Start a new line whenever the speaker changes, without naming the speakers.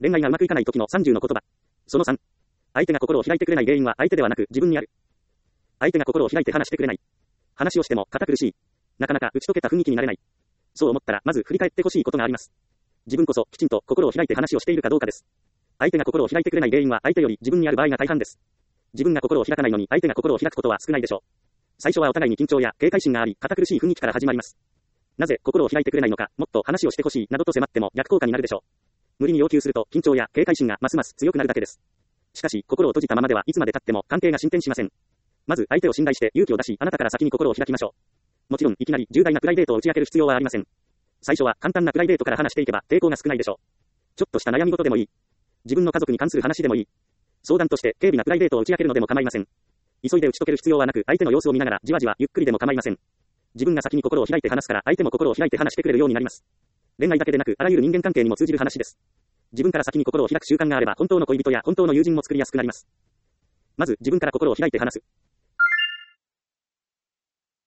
恋愛がうまくいかない時の30の言葉。その3。相手が心を開いてくれない原因は相手ではなく自分にある。相手が心を開いて話してくれない。話をしても堅苦しい。なかなか打ち解けた雰囲気になれない。そう思ったらまず振り返ってほしいことがあります。自分こそきちんと心を開いて話をしているかどうかです。相手が心を開いてくれない原因は相手より自分にある場合が大半です。自分が心を開かないのに相手が心を開くことは少ないでしょう。最初はお互いに緊張や警戒心があり、堅苦しい雰囲気から始まります。なぜ心を開いてくれないのか、もっと話をしてほしいなどと迫っても逆効果になるでしょう。無理に要求すると緊張や警戒心がますます強くなるだけです。しかし心を閉じたままではいつまで経っても関係が進展しません。まず相手を信頼して勇気を出し、あなたから先に心を開きましょう。もちろんいきなり重大なプライベートを打ち明ける必要はありません。最初は簡単なプライベートから話していけば抵抗が少ないでしょう。ちょっとした悩み事でもいい。自分の家族に関する話でもいい。相談として軽微なプライベートを打ち明けるのでも構いません。急いで打ち解ける必要はなく、相手の様子を見ながらじわじわゆっくりでも構いません。自分が先に心を開いて話すから相手も心を開いて話してくれるようになります。恋愛だけでなくあらゆる人間関係にも通じる話です。自分から先に心を開く習慣があれば本当の恋人や本当の友人も作りやすくなります。まず自分から心を開いて話す。